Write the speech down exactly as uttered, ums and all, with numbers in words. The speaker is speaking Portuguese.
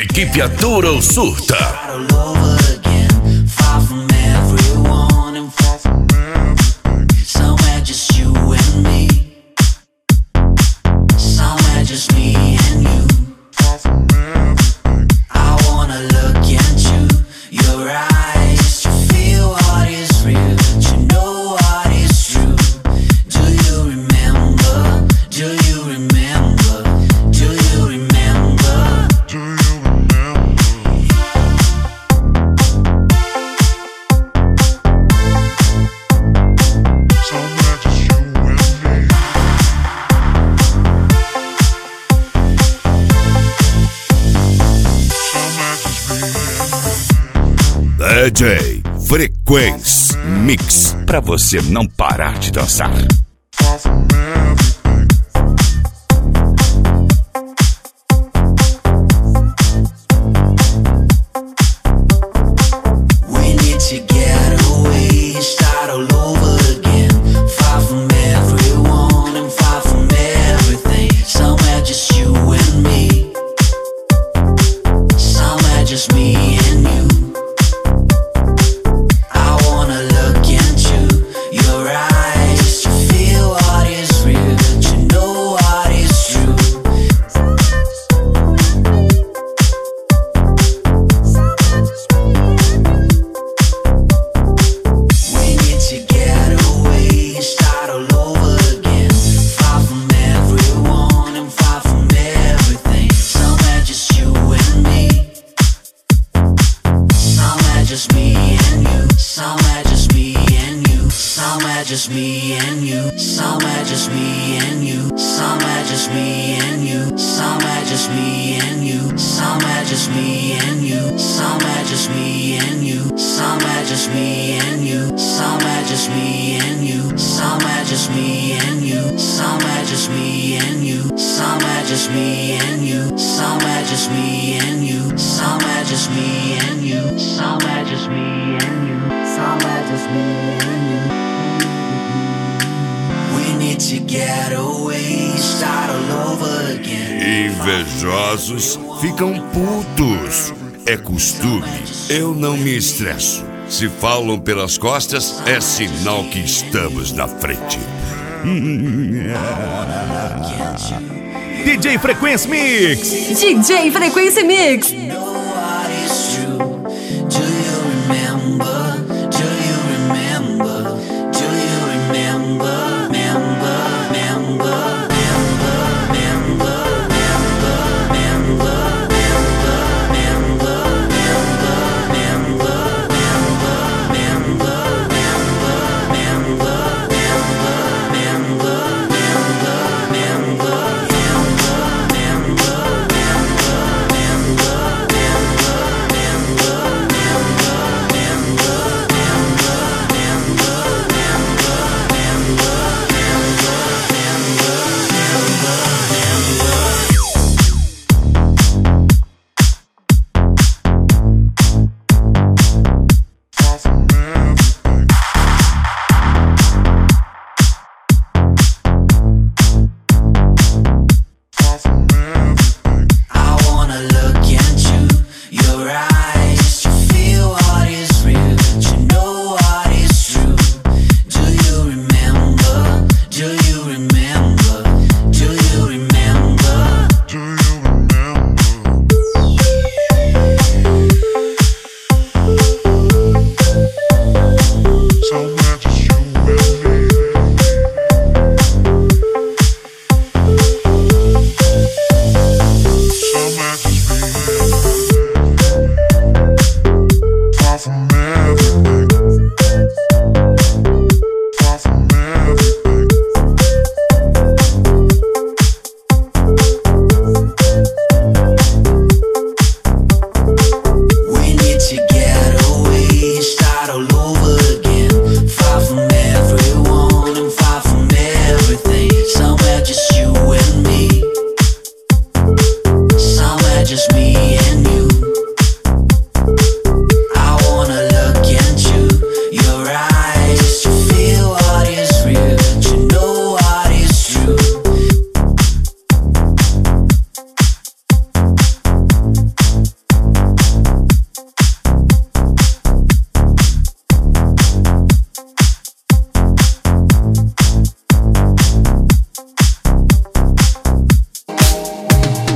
Equipe Atura ou Surta. D J Frequency Mix, pra você não parar de dançar. Just me and you, somewhere just me and you, somewhere just me and you, somewhere just me and you, somewhere just me and you, somewhere just me and you, somewhere just me and you, somewhere just me and you, somewhere just me and you, somewhere just me and you, somewhere just me and you, somewhere just me and you, somewhere just me and you, somewhere just me and you, somewhere just me and you. To get away, start all over again. Invejosos ficam putos. É costume, eu não me estresso. Se falam pelas costas, é sinal que estamos na frente. D J Frequency Mix. D J Frequency Mix.